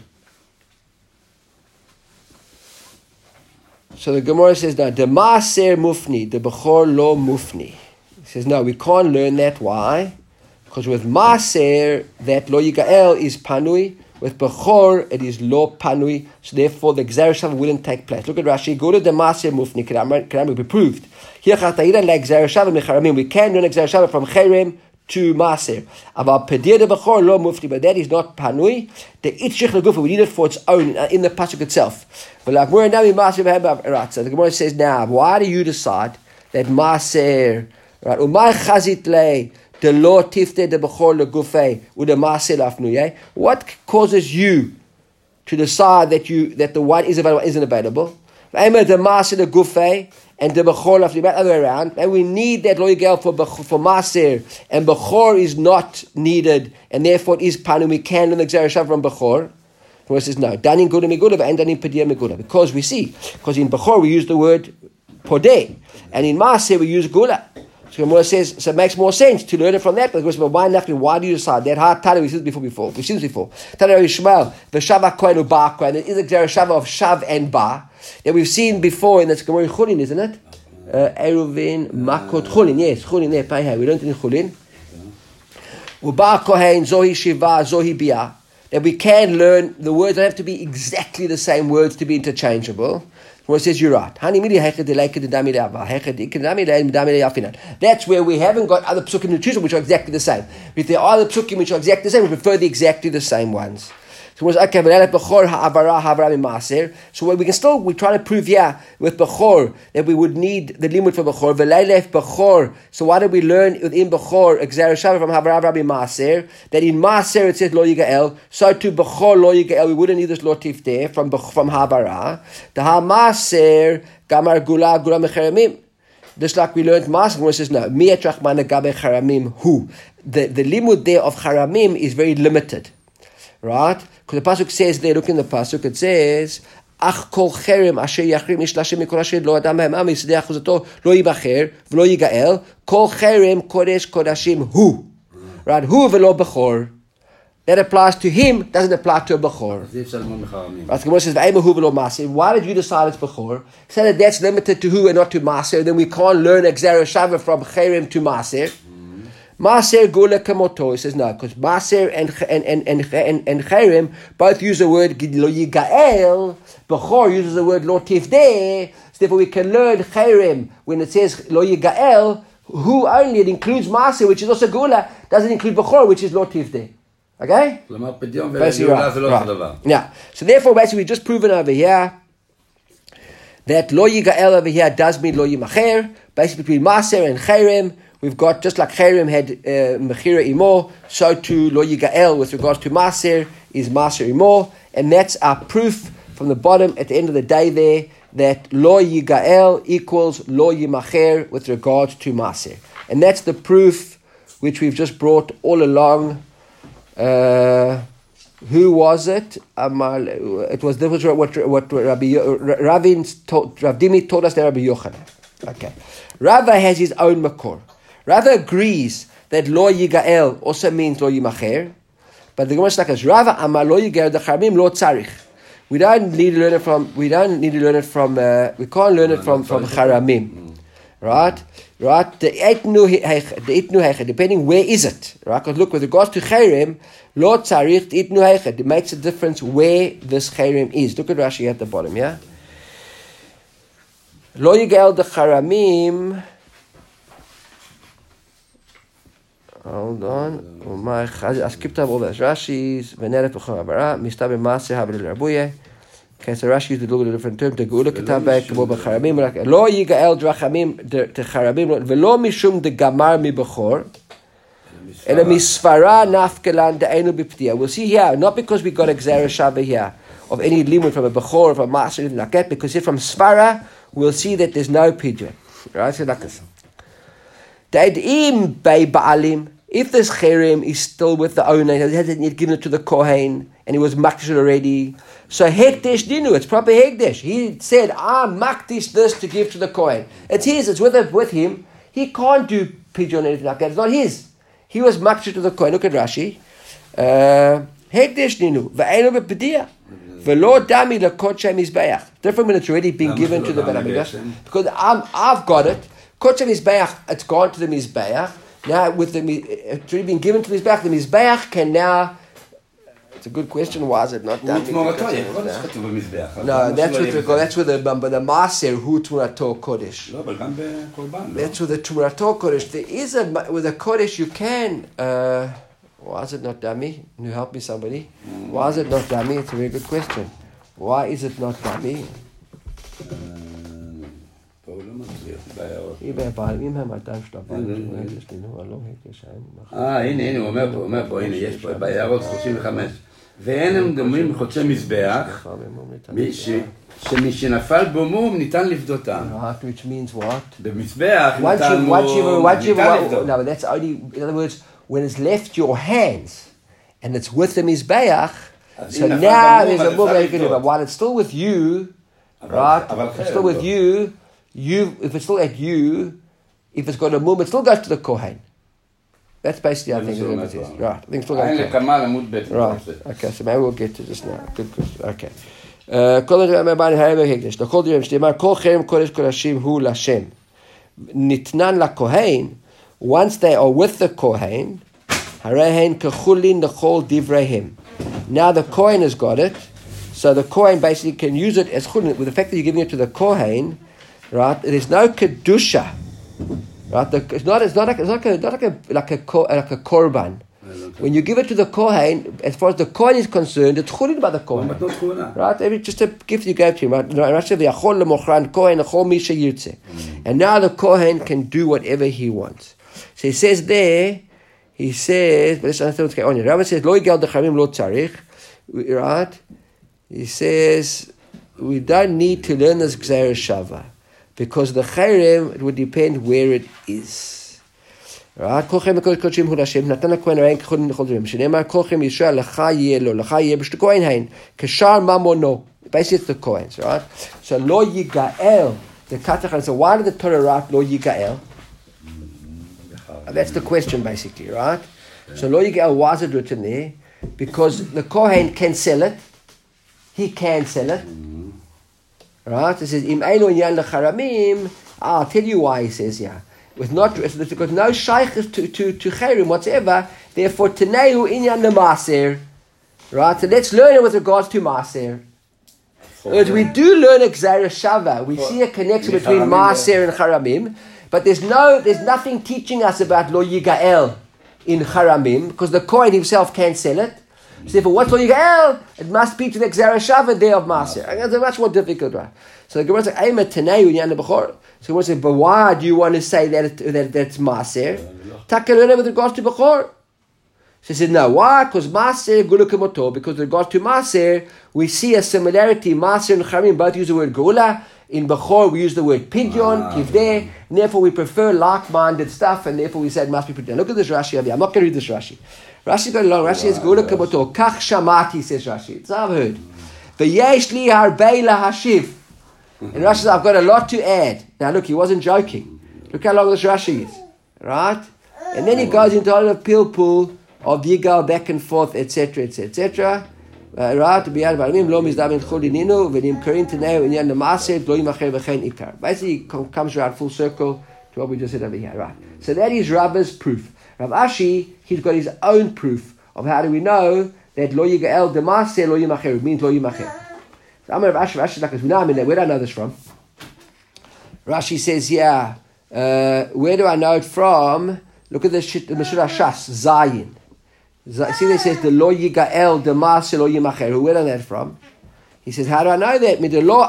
So the Gemara says, no, the Maser mufni, the Bechor lo mufni. He says, no, we can't learn that. Why? Because with Maser, that lo yigael is panui. With Bechor, it is lo panui. So therefore, the Gzera Shava wouldn't take place. Look at Rashi. Go to the Maser mufni. Can be proved. Here, Chatayira like Gzera Shava mecharamim. We can learn a Gzera Shava from Cherem to Maser. About Pedir de Bechor lo mufni, but that is not panui. The Itzrich legufa, we need it for its own in the pasuk itself. But like we're now in Maser, right? So the Gemara says, now, why do you decide that Maser, right? Umay chazit lei. The law tifte the bechor legufei with the maaseh lafnuyeh. What causes you to decide that the one is available, isn't available? The maaseh legufei and the Bechor have to be the other way around, and we need that Lo Yigel for Maser, and Bechor is not needed, and therefore it is Panu, we can learn the Gzera Shav from Bechor. Gemara says no. Danin Gula Megula and Danin Pedia Megula. Because in Bechor we use the word Podeh, and in Maaseh we use Gula. So Gemara says, so it makes more sense to learn it from that. But why do you decide that? We've seen this before. Tana Ishmael, the Shava Kohen Ba Kohen. There is a Gzera Shava of Shav and Ba that we've seen before in the Gemara Chulin, isn't it? Eruvin Makot Chulin. Yes, Chulin there. We learned it in Chulin. Uba Kohen Zohi Shiva Zohi Bia. That we can learn the words don't have to be exactly the same words to be interchangeable. Well, it says you're right. That's where we haven't got other psukim in the which are exactly the same. If there are other psukim which are exactly the same, we prefer the exactly the same ones. So we can still, we try to prove here with Bechor that we would need the limud for Bechor. So why did we learn within Bechor Gzera Shav from Havara Rabbi Maaser that in Maaser it says Lo Yigael, so to Bechor Lo Yigael we wouldn't need this Lo Tifteh from Havara. The Ha-Maaser Gamar Gula Mecharamim. Just like we learned Maaser, it says no. Mi'etrach Mana Gabe Charamim Hu. The limud there of Charamim is very limited. Right? Because the pasuk says there, look in the pasuk, it says, Ach kol cherem asher yachrim ish lashem mikol asher lo adam b'hem am yisdei achuzato lo yibacher v'lo yigael kol cherem kodesh kodashim hu. Right? Hu v'lo bechor. That applies to him, doesn't apply to a bechor. Right? The Gemara says, V'ayma hu v'lo maser. Why did you decide it's bechor? Say that that's limited to hu and not to maser, then we can't learn a Gzera Shava from cherem to maser. Maser Gula Kamoto. He says no, because Maser and Cherem both use the word Lo Yigael. Bechor uses the word Lo Tifdeh. So therefore we can learn Cherem when it says Lo Yigael, who only it includes Maser, which is also Gula, doesn't include Bechor, which is Lo Tifdeh. Okay? Right. Yeah. So therefore basically we've just proven over here that Lo Yigael over here does mean Lo Yimacher. Basically between Maser and Cherem, we've got, just like Cherem had Mechira Imo, so too Lo Yigael with regards to Maser is Maser Imo, and that's our proof from the bottom at the end of the day there that Lo Yigael equals Lo Yimacher with regards to Maser. And that's the proof which we've just brought all along. Who was it? It was what Rav Dimi taught us that Rabbi Yochanan. Okay. Rava has his own makor. Rava agrees that Lo Yigael also means Lo Yimacher, but the Gemara is like as Rava Amar Lo Yigael the Charamim Lo Tzarich. We can't learn it from Charamim, right? The Itnu Heicha, depending where is it, right? Because look, with regards to Cherem, Lo Tzarich the Itnu Heicha, it makes a difference where this Cherem is. Look at Rashi at the bottom, yeah. Lo Yigael the Charamim. Hold on. I skipped up all those Rashis. Veneret b'chol havara. Mistab b'maaseh havel l'rabuye. Okay, so Rashi used a little bit different term. Tegula ketav k'mo b'charamim. Lo Yigael drachamim t'charamim. V'lo mishum degamar mi b'chor. Ela misfara nafkelan de'enu b'ptiya. We'll see here, not because we got a Gzera Shava here of any limud from a b'chor, from a maaseh, anything like that, because here from Svara, we'll see that there's no pidyon. Right? So like this. Da'edim bei ba'alim. If this cherem is still with the owner, he hasn't yet given it to the kohen, and he was makdish already, so hekdesh dinu, it's proper hekdesh. He said, I makdish this to give to the kohen. It's his, it's with him. He can't do pidyon or anything like that. It's not his. He was makdish to the kohen. Look at Rashi. Hekdesh dinu, v'einu b'pediyah. V'lo dami l'kodshay mizbeach. Different when it's already been given to the Ben Amigash. Because I've got it. Kodshay mizbeach, it's gone to the mizbeach. Now, with it's already been given to the Mizbeach can now. It's a good question. Why is it not done? No, that's with the Maaser Hu Tmurato Kodesh. That's with the Tmurato Kodesh. There is with a Kodesh you can. Why is it not dummy? Can you help me, somebody? Why is it not dummy? It's a very good question. Why is it not dummy? אם הם 200 שאתה בא, יש לי לא הקדש אין. הנה, הוא אומר פה, הנה, יש פה ביערות 35. ואין הם דומים מחודשי מזבח, שמשנפל בו מום ניתן לפדותם. Which means what? במזבח ניתן לפדות. No, that's only, in other words, when it's left your hands, and it's with the mizbeach, so now there's a mum that you can do. But while it's still with you, right? It's still with you. If it's still at you, if it's got a mum, it still goes to the kohen. That's basically I think what it is. Right. I think it's still goes to the right. Okay. So maybe we'll get to this now. Good question. Okay. כל הדברים ההקדש. לכל דברים שתאמר כל חרם קודש קודשים הוא לשם. ניתנן לכהן. Once they are with the kohen. Harehen kechulin lechol divreihem. Now the kohen has got it, so the kohen basically can use it as chulin. With the fact that you're giving it to the kohen, right? There's no kedusha, right? It's not like a korban. When you give it to the kohen, as far as the kohen is concerned, it's chulin by the kohen, right? Just a gift you gave to him, right? And now the kohen can do whatever he wants. So he says there. He says, but let's understand what's going on here. Rabbi says, Lo yigel dechamim lo tzarich, right? He says, we don't need to learn this gzeira shava, because the cherem, it would depend where it is. Right? Kol cherem kol kodshim hu Hashem, natan hakohen rein kechulin lechol dvarim. Shenemar kol cherem Yisrael lecha yeh lo, lecha yeh b'shtu kohen hain, keshar mamono. Basically, it's the kohen's, right? So lo yigael, the katachar. So why did the Torah write lo yigael? That's the question, basically, right? So lo yigael, why is it written there? Because the kohen can sell it. He can sell it. Right? It says, Im eino inyan lecharamim. I'll tell you why he says, yeah. With it's got no shaykhs to cherim whatsoever. Therefore, teneihu inyan lemaser. Right? So let's learn it with regards to maser. Because we do learn a gzeira shava. We see a connection between maser and charamim. But there's nothing teaching us about lo yigael in charamim, because the kohen himself can't sell it. So therefore, what's lo yigael? It must be to the gzeira shava day of maser. It's a much more difficult, right? So the Gemara says, "Ayma tenei unyan lebachor." So the Gemara says, "But why do you want to say that it's maser?" Takelena with regards to bachor. So he said, "No, why? Because maser gula kemoto. Because with regards to maser, we see a similarity. Maser and charamim both use the word gula. In Bechor, we use the word pidyon, kivdeh, and therefore we prefer like-minded stuff, and therefore we say it must be pidyon. Look at this Rashi over here. I'm not going to read this Rashi. Rashi got along. Rashi says, Gula kamoto, kach shamati, says Rashi. It's I've heard. V'yesh li harbei lahashiv. And Rashi says, I've got a lot to add. Now look, he wasn't joking. Look how long this Rashi is. Right? And then he goes into all the pilpul of yigal back and forth, etc., etc., etc., right? Basically comes around full circle to what we just said over here, right? So that is Rava's proof. Rav Ashi, he's got his own proof of how do we know that lo yigael demaseh lo yimacher means lo yimacher. So I'm Rav Ashi like this. Where do I know this from? Rashi says, yeah. Where do I know it from? Look at the Meshura Shas Zayin. See, they says the lo yigael demaseh lo yimacher. Where do I know that from? He says, how do I know that?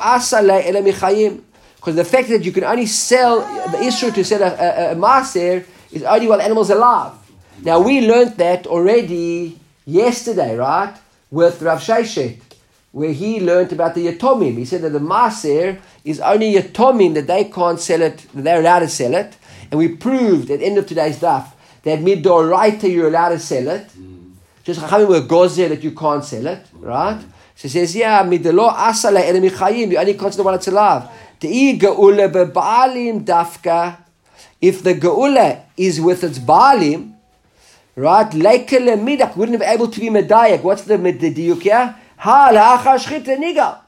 Because the fact that you can only sell, the issue to sell a maser is only while the animal's alive. Now, we learned that already yesterday, right? With Rav Sheshet, where he learned about the yatomim. He said that the maser is only yatomim, that they can't sell it, that they're allowed to sell it. And we proved at the end of today's daf that midoraita you're allowed to sell it. Just chachamim were gozer that you can't sell it, right? So he says, yeah, midelo asala elemi chayim, you only consider while it's alive. Te'i geula bebaalim dafka, if the geula is with its baalim, right, leike lemidach, wouldn't be able to be medayak. What's the diuk here? Ha la'achar shchit nigal.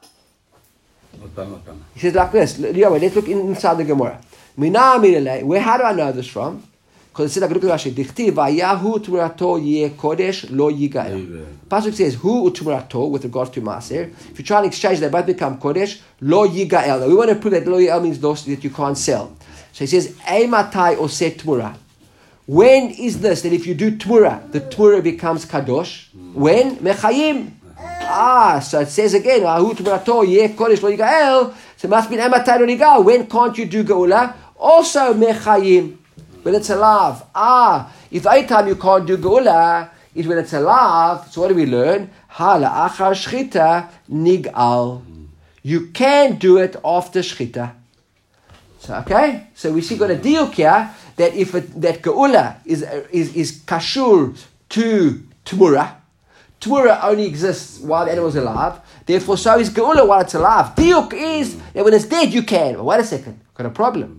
He says like this, let's look inside the Gemara. Where, how do I know this from? Because it says, like, look at Rashi, Dichtiv, Vayahu Tumurato Ye Kodesh Lo Yigael. Pasuk says, Hu Tumurato, with regards to Maser. If you try and exchange, they both become Kodesh, Lo Yigael. Now, we want to prove that Lo Yigael means those that you can't sell. So he says, Eimatai Ose Tmura. When is this, that if you do Tmura, the Tmura becomes Kadosh? When? Mechayim. So it says again, Vayahu Tumurato Ye Kodesh Lo Yigael. So it must be Eimatai Lo Yigael. When can't you do Geula? also mechayim, when it's alive. If the only time you can't do geula is when it's alive, so what do we learn? Ha la'achar shchita nig'al. You can do it after shchita. So, okay? So we see got a diuk here that if that geula is kashur to Tmura. Tmura only exists while the animal is alive. Therefore, so is geula while it's alive. Diuk is that when it's dead, you can. But wait a second. Got a problem.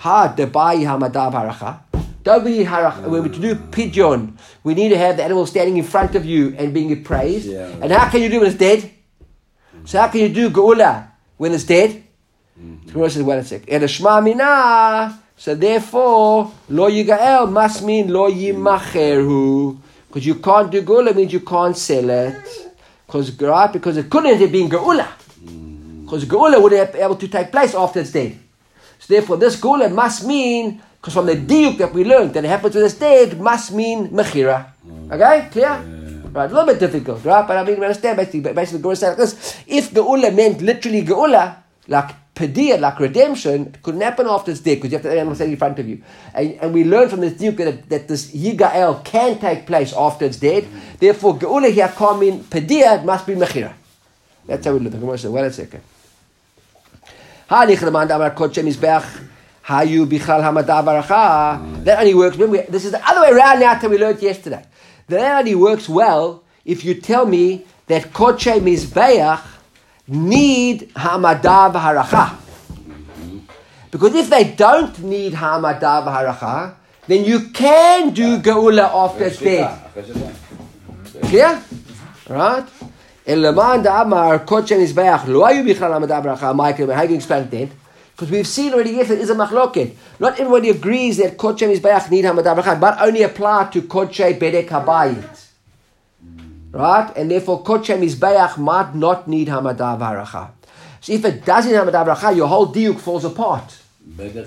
Don't be harach. When we do pidyon, we need to have the animal standing in front of you and being praised. Yeah. And how can you do it when it's dead? So how can you do geula when it's dead? Tmura says, wait a second. So therefore, lo yigael must mean lo yimacherhu. Because you can't do geula means you can't sell it. Because it couldn't have been geula. Because geula wouldn't have been able to take place after it's dead. So therefore, this geula must mean, because from the diuk that we learned that it happens when it's dead, must mean mechira. Okay, clear? Right, a little bit difficult, right? But I mean, we understand basically the geula says like this: if geula meant literally geula, like Pedir, like redemption, it couldn't happen after it's dead because you have the animal standing in front of you. And we learn from this diuk that this yigael can take place after it's dead. Therefore, geula here can't mean Pedir, it must be mechira. That's how we learn. The Gemara says, wait a second. That only works. Remember, this is the other way around now that we learned yesterday. That only works well if you tell me that Kodshe Mizbeach need Hamada v'haracha. Because if they don't need Hamada v'haracha, then you can do geula after it's dead. Clear? Right? How can you explain that? Because we've seen already yes, it is a machloket. Not everybody agrees that Kodshe Mizbeach need Hamada v'haracha, but only apply to Kodshe Bedek Habayit. Right? And therefore, Kodshe Mizbeach might not need Hamada v'haracha. So if it doesn't need Hamada v'haracha, your whole diuk falls apart. And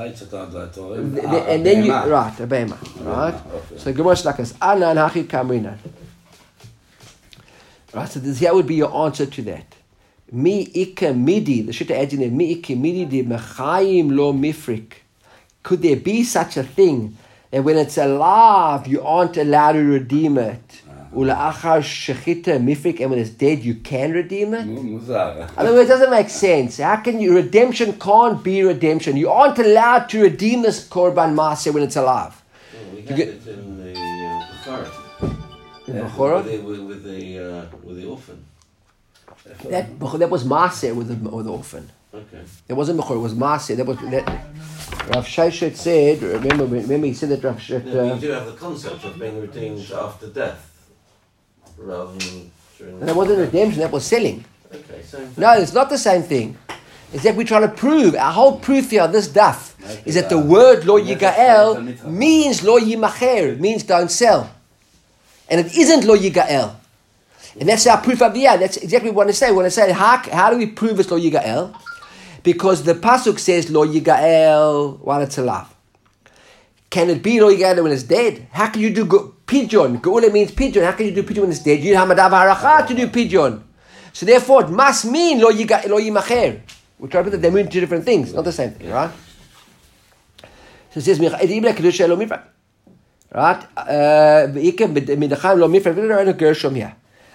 then you, right, a behema. Right? So Gemara is like this, Anan hachi kamrinan. Right, so here would be your answer to that. Mi ika midi, the Shitta adds in there, mi ika midi de mechayim lo mifrik. Could there be such a thing that when it's alive, you aren't allowed to redeem it? Ula'achar shechita mifrik, and when it's dead, you can redeem it? I mean, it doesn't make sense. How can you, redemption can't be redemption. You aren't allowed to redeem this korban maaseh when it's alive. Well, we had it in the Bechorah. With the orphan. That was maaseh with the orphan. Okay. It wasn't Bechorah, it was maaseh. That Rav Sheshet said, remember he said that Rav Sheshet... No, you do have the concept of being redeemed after death. Rather than during... That wasn't redemption, that was selling. Okay, same thing. No, it's not the same thing. It's that we're trying to prove, our whole proof here of this daf is that the word lo yigael means lo yimacher, means don't sell. And it isn't lo yigael. And that's our proof of the year. That's exactly what I want to say. When I say, how do we prove it's lo yigael? Because the pasuk says lo yigael while it's alive. Can it be lo yigael when it's dead? How can you do pidyon? Geula means pidyon. How can you do pidyon when it's dead? You have hamada v'haracha to do pidyon. So therefore, it must mean lo yimacher. We try to put that they mean two different things, not the same thing, right? So it says, right? Right? Here.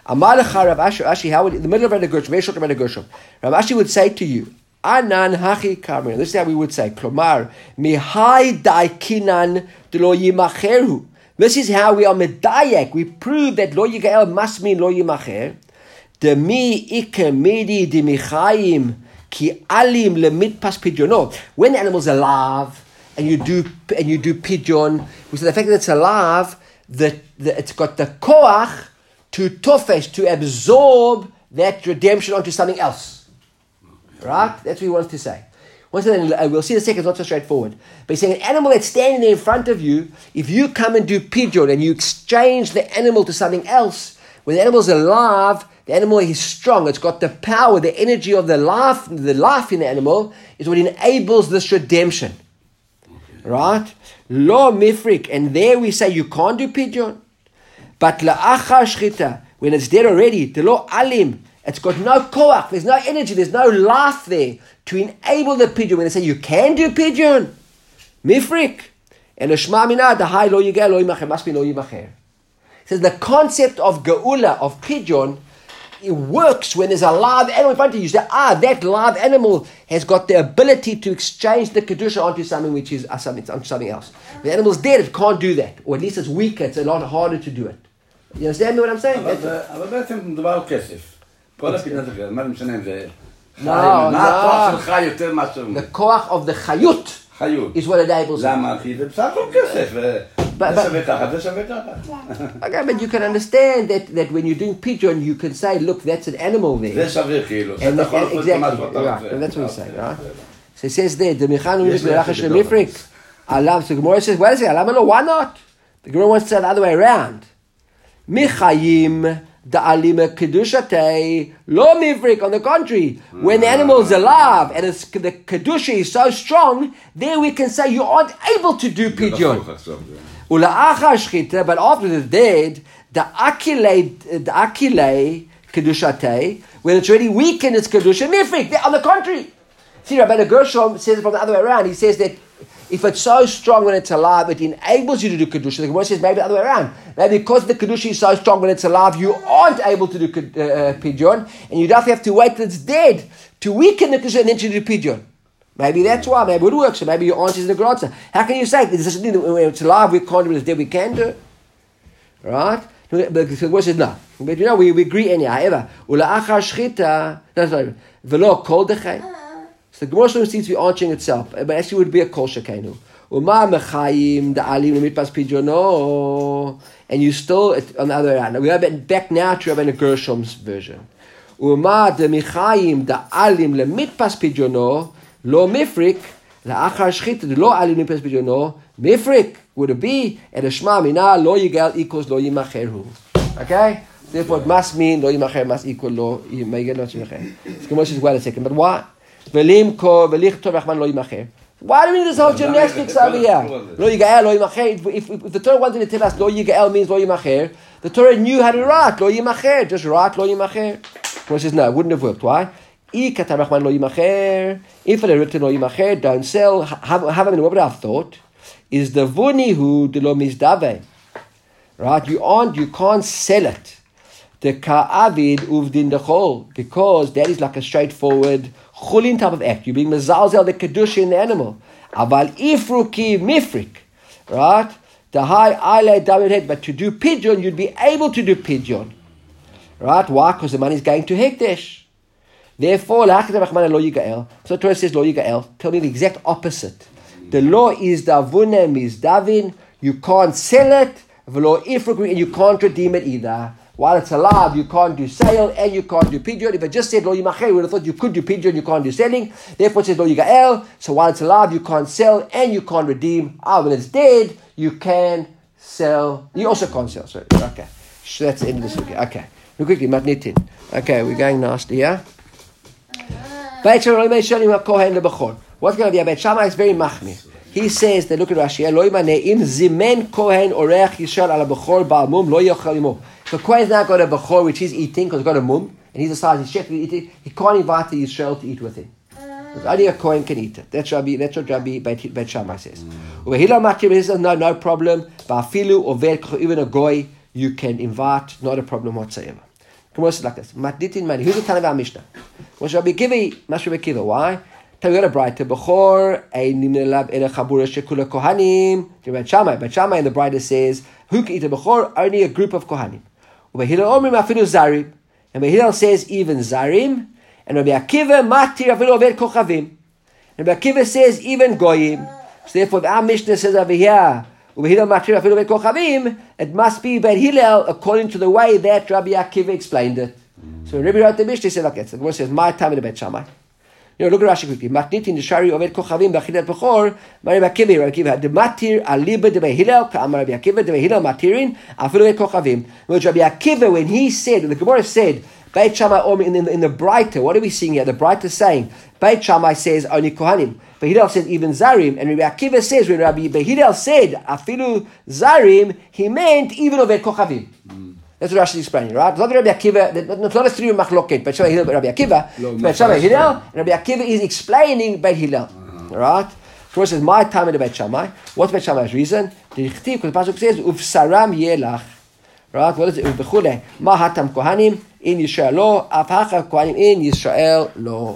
In the middle of Rena Gershom, very short of Rena Gershom, Rav Ashi would say to you, Anan hachi kamrin. This is how we would say, Klomar, mihai daikinan de lo yimacheru. This is how we are medayek. We prove that lo yigael must mean lo yimacher. De mi ikemidi de michayim ki alim lemit pas pidyono. When the animal's alive and you do pidyon, we say the fact that it's alive, it's got the koach to tofesh, to absorb that redemption onto something else. Right? That's what he wants to say. We'll see in a second, it's not so straightforward. But he's saying an animal that's standing there in front of you, if you come and do pidyon and you exchange the animal to something else, when the animal's alive, the animal is strong. It's got the power, the energy of the life in the animal is what enables this redemption. Right? Lo mifrik. And there we say you can't do pidyon. But la'achar shchita, when it's dead already, the lo alim, it's got no there's no energy, there's no life there to enable the pidyon. When they say you can do pidyon, Mifrik. And the Shema Mina, the high lo yigel, lo yimacher, must be lo yimacher. It says the concept of geula, of pidyon, it works when there's a live animal in front of you. You say, that live animal has got the ability to exchange the kedusha onto something which is something else. The animal's dead, it can't do that. Or at least it's weaker, it's a lot harder to do it. You understand what I'm saying? אבל בעצם מדובר על כסף. כל הפינה זה, מה זה משנה אם זה חי, מה הכוח של חי יותר מאשר... The koach of the chayut is what enables it. למה? כי זה בסך הכל כסף. זה שווה ככה, זה שווה ככה. Okay, but you can understand that when you're doing pidyon, you can say, look, that's an animal there. זה שווה כאילו. Exactly, right. And that's what he's saying, right? So it says there, the Mechanu Mifrik, so the Gemara says, wait a second, why not? The Gemara wants to say the other way around. Michayim da'alima kedushatei lo mivrik. On the contrary, when the animal is alive and the kedusha is so strong, there we can say you aren't able to do pidyon. Ula'achar shchita, but after it's dead, the akile kedushatei, when it's already weakened, it's kedusha mivrik. On the contrary, see, Rabbi Gershom says it from the other way around. He says that if it's so strong when it's alive, it enables you to do kedusha. The Gemara says maybe the other way around. Maybe because the kedusha is so strong when it's alive, you aren't able to do pidyon, and you don't have to wait till it's dead to weaken the kedusha and then to do pidyon. Maybe that's why. Maybe it works. So maybe your answer is the good answer. How can you say there's such a thing that when it's alive we can't do it, when it's dead we can do it? Right? But the Gemara says no. But we agree anyhow. However, ula'achar shchita, v'lo kol dechei. So the Gemara seems to be answering itself, but actually it would be a kol shekenu. Uma mechayim da'alim lemitpas pidyono, and you still on the other hand. We are back now to Rabbi Gershom's version. Uma de mechayim da'alim lemitpas pidyono lo mifrik la'achar shchita lo alim lemitpas pidyono mifrik would it be at a shema mina lo yigal equals lo yimacheru. Okay, therefore it must mean lo yimacher must equal lo yimacher not yimacher. The Gemara says, wait a second, but why? Why do we need this whole gymnastics over here? Lo yigael, lo yimacher. If the Torah wanted to tell us lo yigael means lo yimacher, the Torah knew how to write lo yimacher. Just write lo yimacher. He says no, it wouldn't have worked. Why? If it had written lo yimacher, don't sell. Have what would I have thought? Is the vunihu de lo mizdave. Right? You can't sell it. The ka'avid uvdin dechol, because that is like a straightforward chulin type of act. You're being mezalzel the kedusha in the animal. Aval ifruki mifrik, right? The high eyelid double head, but to do pidyon, you'd be able to do pidyon, right? Why? Because the money is going to hekdesh. Therefore, so the Torah says lo yigael. Tell me the exact opposite. The law is davunem is davin. You can't sell it, v'lo ifruki, and you can't redeem it either. While it's alive, you can't do sale and you can't do pidyon. If it just said lo yimacher, we would have thought you could do pidyon, you can't do selling. Therefore, it says lo yigael. So while it's alive, you can't sell and you can't redeem. When it's dead, you can sell. You also can't sell. Sorry. Okay. So that's the end of this. Okay. Real quickly, matnitin. Okay, we're going nasty, yeah? What's going to be about Shammai is very machmir. He says that, look at Rashi, lo yimaneh im zimen kohen orech yishal ala bechor ba'al mum lo yochel imo. So Kohen's now got a bechor which he's eating because he's got a mum, and he's decided he's chef to eat it. He can't invite the Yisrael to eat with him. Only a Kohen can eat it. That's what Rabbi Beit Shammai says. Hillel Makir says no problem. Ba'afilu over even a goy you can invite, not a problem whatsoever. Come on, like this. Matnitin mani. Who's the Tan of our Mishnah? What's Rabbi Kiva? Rabbi Kiva. Why? We got a brighter bechor a nimnelab in a chabura shekula kohanim. Beit Shammai and the brighter says who can eat a bechor? Only a group of kohanim. Hillel omrim afilu zarim, and Hillel says even zarim, and Rabbi Akiva matir afilu over kochavim, and Rabbi Akiva says even goyim. So therefore, our Mishnah says over here, Hillel matir afilu over kochavim, it must be Beit Hillel according to the way that Rabbi Akiva explained it. So Rabbi wrote the Mishnah, he said like that. The Gemara says my time in the Beit Shammai. Look at Rashi quickly. Matnitin the shari over kochavim b'achilat bechor. Rabbi Akiva the matir aliba de Beit Hillel ka'amar Rabbi Akiva de Beit Hillel matirin afilu Beit kochavim. Which Rabbi Akiva when he said, the Gemara said Beit Shammai in the brighter. What are we seeing here? The brighter saying Beit Shammai says only kohanim. Beit Hillel says even zarim, and Rabbi Akiva says when Rabbi Beit Hillel said afilu zarim, he meant even over kochavim. That's what Rashi is explaining, right? It's not Rabbi Akiva, it's not a three machloket, Beit Shammai Hillel, Rabbi Akiva, Beit Shammai Hillel, and Rabbi Akiva is explaining Beit Hillel, right? Torah says, my time in the Bet Shammai. What's Bet Shammai's reason? The Chtiv, because the Pasuk says, Uvsaram yelach. Right? What is it? Uvbechule. Ma hatam kohanim in Yisrael lo. Af hacha kohanim in Yisrael lo.